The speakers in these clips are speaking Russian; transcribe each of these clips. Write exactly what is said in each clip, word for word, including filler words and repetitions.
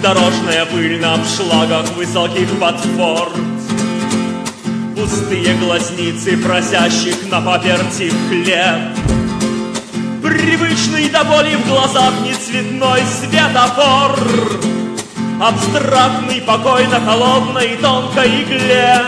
Дорожная пыль на обшлагах высоких ботфорд, пустые глазницы просящих на паперти хлеб, привычный до боли в глазах нецветной светофор, абстрактный покой на холодной тонкой игле.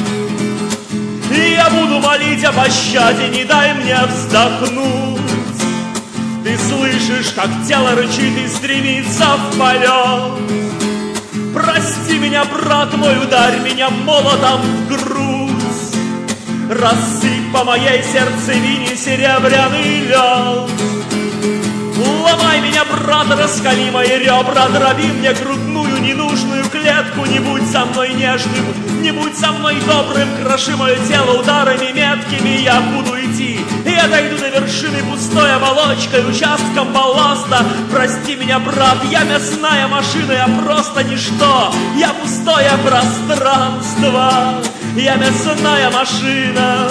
И я буду молить о пощаде, не дай мне вздохнуть. Ты слышишь, как тело рычит и стремится в полет. Прости меня, брат мой, ударь меня молотом в грудь. Рассыпь по моей сердцевине серебряный лед. Ломай меня, брат, раскали мои ребра, дроби мне грудную ненужную клетку. Не будь со мной нежным, не будь со мной добрым, кроши мое тело ударами меткими. Я буду идти, и я дойду до вершины пустой оболочкой, участком балласта. Прости меня, брат, я мясная машина, я просто ничто, я пустое пространство, я мясная машина.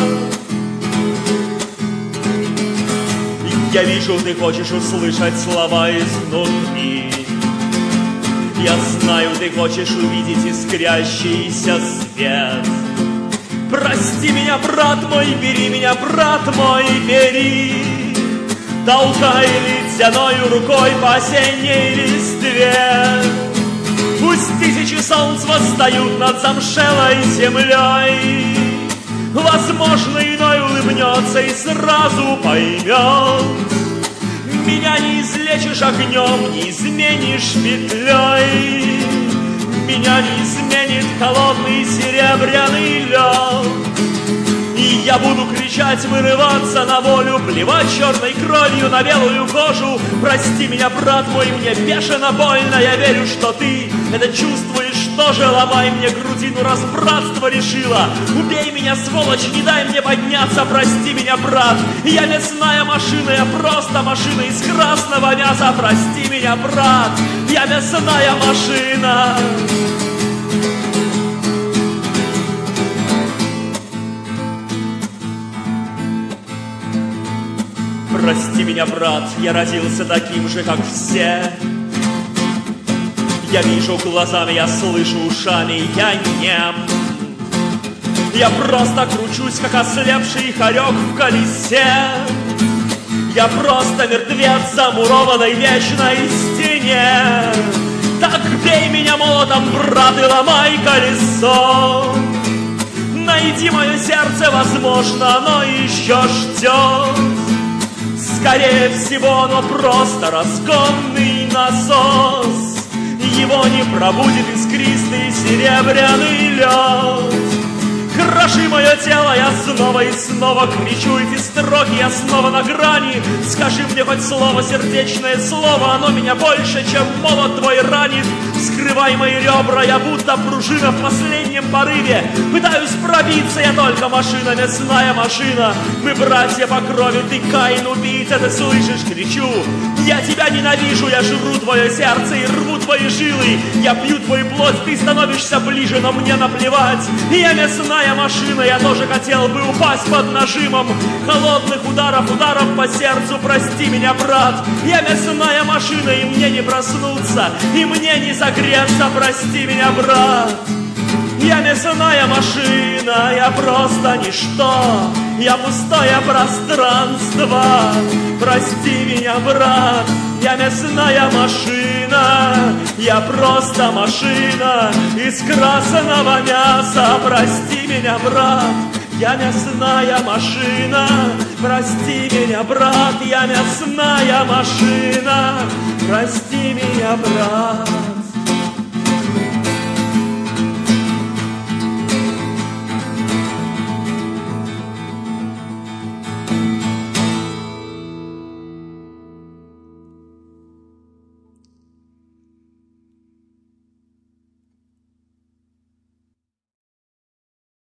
Я вижу, ты хочешь услышать слова изнутри. Я знаю, ты хочешь увидеть искрящийся свет. Прости меня, брат мой, бери меня, брат мой, бери. Толкай ледяною рукой по осенней листве. Пусть тысячи солнц восстают над замшелой землей. Возможно, иной улыбнется и сразу поймет. Меня не излечишь огнем, не изменишь петлей. Меня не изменит холодный серебряный лед. И я буду кричать, вырываться на волю, плевать черной кровью на белую кожу. Прости меня, брат мой, мне бешено больно. Я верю, что ты это чувствуешь тоже. Ломай мне грудину, раз братство решила. Убей меня, сволочь, не дай мне подняться. Прости меня, брат, я мясная машина, я просто машина из красного мяса. Прости меня, брат, я мясная машина. Прости меня, брат, я родился таким же, как все. Я вижу глазами, я слышу ушами, я нем. Я просто кручусь, как ослепший хорек в колесе. Я просто мертвец, замурованной вечной стене. Так бей меня молотом, брат, и ломай колесо. Найди мое сердце, возможно, оно еще ждет. Скорее всего, оно просто разгонный насос. Его не пробудит искристый серебряный лед. Кроши мое тело, я снова и снова кричу эти строки, я снова на грани. Скажи мне хоть слово, сердечное слово, оно меня больше, чем молот твой ранит. Вскрывай мои ребра, я будто пружина в последнем порыве. Пытаюсь пробиться, я только машина, мясная машина. Мы братья по крови, ты Каин, убийца, ты слышишь, кричу. Я тебя ненавижу, я жру твое сердце и рву твои жилы. Я пью твою плоть, ты становишься ближе, но мне наплевать. Я мясная машина, я тоже хотел бы упасть под нажимом холодных ударов, ударов по сердцу. Прости меня, брат, я мясная машина, и мне не проснуться, и мне не согреться. Прости меня, брат, я мясная машина, я просто ничто, я пустое пространство. Прости меня, брат, я мясная машина, я просто машина из красного мяса. Прости меня, брат, я мясная машина. Прости меня, брат, я мясная машина. Прости меня, брат.